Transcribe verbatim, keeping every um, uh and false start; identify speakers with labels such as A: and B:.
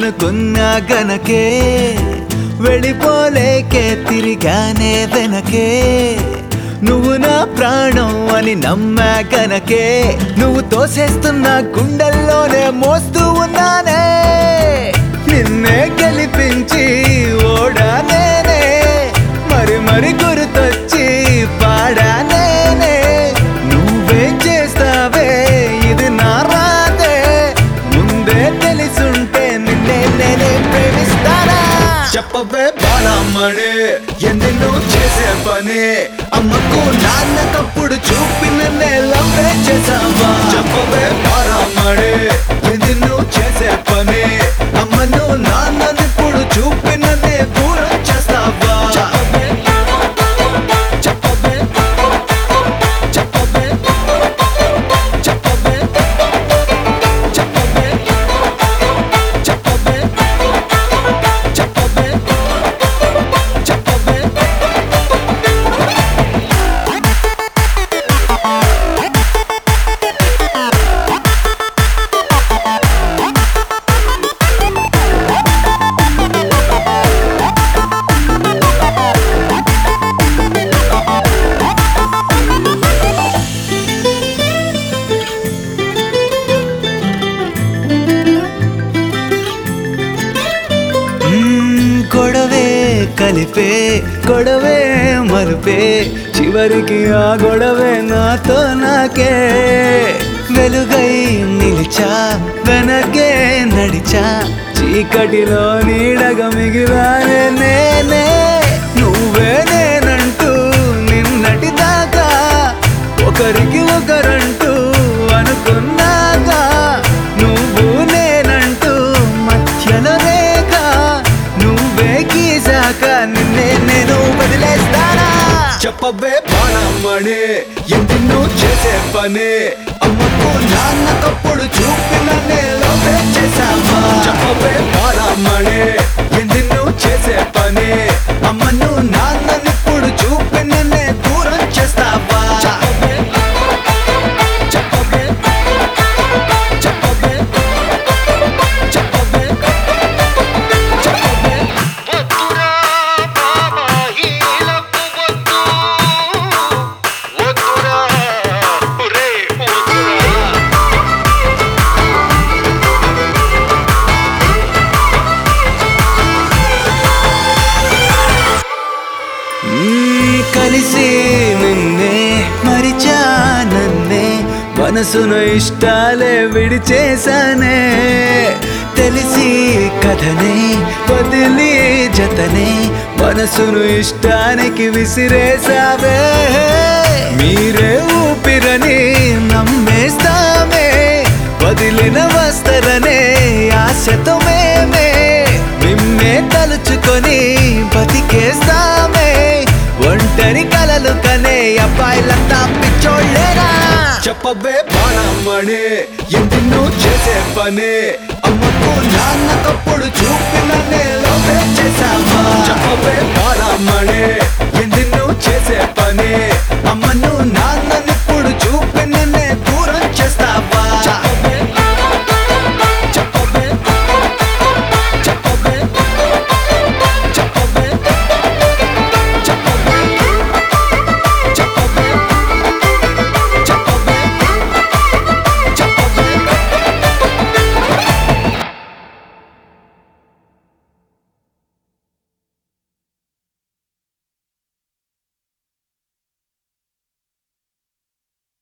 A: అనుకున్నా గనకే వెళ్ళిపోలేకే తిరిగానే వెనకే నువ్వు నా ప్రాణం అని నమ్మా గనకే నువ్వు తోసేస్తున్న గుండెల్లోనే మోస్తూ ఉన్నానే నిన్నే గెలిపించి ఓడా నేనే మరి మరి గుర్తొచ్చి పాడా నేనే నువ్వేం చేస్తావే ఇది నా రాదే ముందే తెలిసుంటే నిన్నే నేనే ప్రేమిస్తానా చెప్పవే బాలమ్మడే ఎన్నెన్నో చేసే పని అమ్మకు నాన్న తప్పుడు చూపిన నేలవే చేసావా చెప్పవే బాలమ్మడే ఎన్నెన్నో చేసే పని అమ్మను నాన్ననిప్పుడు చూపిన నే దూరం చేస్తావా చెప్పవే చెప్పవే చెప్పవే చెప్పవే చెప్పవే చెప్పవే చెప్పవే చెప్పవే గొడవే కలిపే గొడవే మలుపే చివరికి ఆ గొడవే నాతో నాకే వెలుగై నిలిచా వెనకే నడిచా చీకటిలో నీడగా మిగిలానే నేనే నువ్వే నేనంటూ నిన్నటి దాకా ఒకరికి ఒకరంటూ అనుకున్నాక నువ్వు నేనంటూ మధ్యలో రేఖ నువ్వే గీసాక నిన్నే నేను వదిలేస్తానా చెప్పవే బాణమ్మడే ఎన్నెన్నో చేసే పని అమ్మకు నాన్న తప్పుడు చూపిన నేలవే చేసావా చెప్పవే బాణమ్మడే ఎన్నెన్నో చేసే పని అమ్మను నాన్ననిప్పుడు చూపిన నే దూరం చేస్తావా చెప్పవే చెప్పవే చెప్పవే చెప్పవే చెప్పవే
B: వద్దురా బాబా హీలకు వద్దు వద్దురా ఒరే వద్దురా
A: కలిసి నిన్నే మరిచా నన్నే మనసును ఇష్టాలే విడిచేశానే తెలిసి కథనే వదిలి జతనే మనసును ఇష్టానికి విసిరేసావే మీరే ఊపిరని నమ్మేస్తామే వదిలిన వస్తరనే ఆశతో మేమే నిన్నే తలుచుకొని బతికేస్తామే ఒంటరి కలలు కనే అబ్బాయిలంతా పిచ్చోళ్ళేనా చెప్పవే బాణమ్మడే ఎన్నెన్నో చేసే పని అమ్మకు నాన్న తప్పుడు చూపిన నేలవే చేసావా చెప్పవే బాణమ్మడే ఎన్నెన్నో చేసే పని అమ్మను